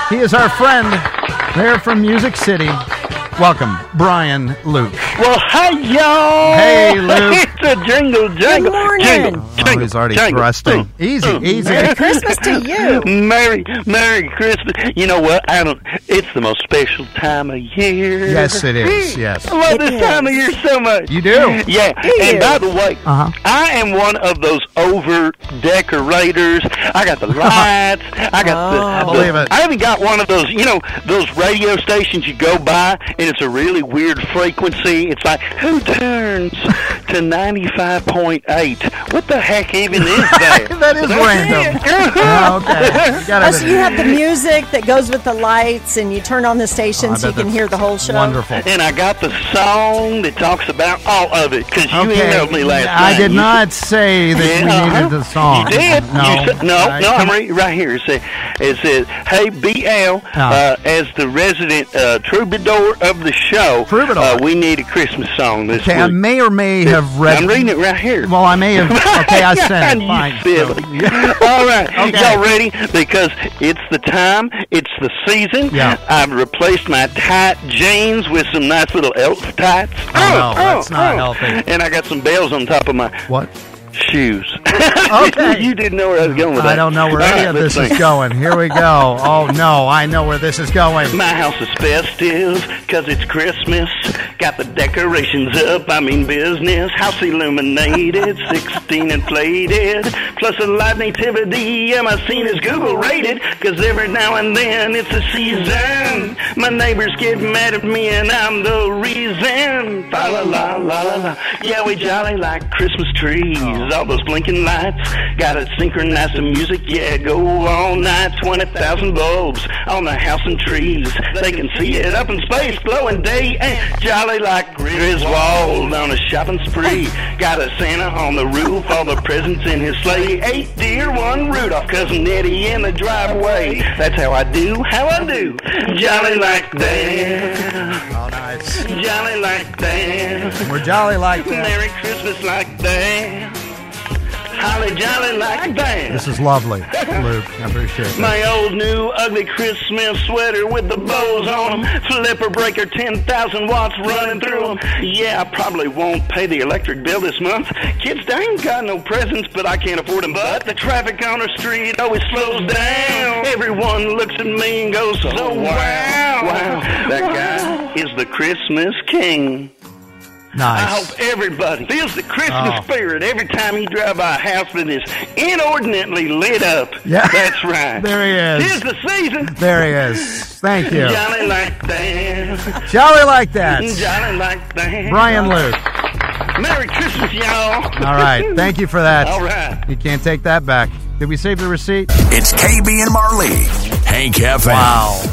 He is our friend there from Music City. Welcome, Brian Luke. Well, hi, y'all. Hey, Luke. It's a jingle, Good morning. Jingle, He's already jingle, thrusting. Easy. Merry Christmas to you. Merry Christmas. You know what? It's the most special time of year. Yes, it is. Yes. I love this time of year so much. You do? Yeah. And by the way, I am one of those over-decorators. I got the lights. I got believe it. I even got one of those, those radio stations you go by, and it's a really weird frequency. It's like, who turns to 95.8? What the heck even is that? That is random. Okay. So you have the music that goes with the lights, and you turn on the station so you can hear the whole show. Wonderful. And I got the song that talks about all of it, because you emailed me last night. I did not say that we needed the song. You did. No. I'm reading right here. It says, hey, BL, as the resident troubadour of the show, we need a Christmas song this week. I may or may have read. I'm reading it right here. Well, I may have. Okay, I sent it. Fine. All right. Okay. Y'all ready? Because it's the time. It's the season. Yeah. I've replaced my tight jeans with some nice little elf tights. That's not healthy. And I got some bells on top of my... What? Shoes. Okay. You didn't know where I was going with that. I don't know where any of this is going. Here we go. Oh, no, I know where this is going. My house is festive because it's Christmas. Got the decorations up, business. House illuminated, 16 inflated. Plus a live nativity. Yeah, my scene is Google rated because every now and then it's a season. My neighbors get mad at me and I'm the reason. La la la la la. Yeah, we jolly like Christmas trees. All those blinking lights, gotta synchronize the music, yeah, go all night. 20,000 bulbs on the house and trees, they can see it up in space, glowing day and jolly like Griswold on a shopping spree. Got a Santa on the roof, all the presents in his sleigh. 8 deer, 1 Rudolph, cousin Eddie in the driveway. That's how I do, jolly like that. Oh, nice. Jolly like that. We're jolly like that. Merry Christmas like that. Holly jolly like that. This is lovely, Luke. I appreciate it. My old new ugly Christmas sweater with the bows on them. Flipper breaker, 10,000 watts running through them. Yeah, I probably won't pay the electric bill this month. Kids, they ain't got no presents, but I can't afford them. But the traffic on the street always slows down. Everyone looks at me and goes, oh, wow. That guy is the Christmas king. Nice. I hope everybody feels the Christmas spirit every time you drive by a house that is inordinately lit up. Yeah. That's right. There he is. Tis the season. There he is. Thank you. Jolly like that. Jolly like that. Jolly like that. Brian Luke. Merry Christmas, y'all. All right. Thank you for that. All right. You can't take that back. Did we save the receipt? It's KB and Marley. Hank FM. Wow.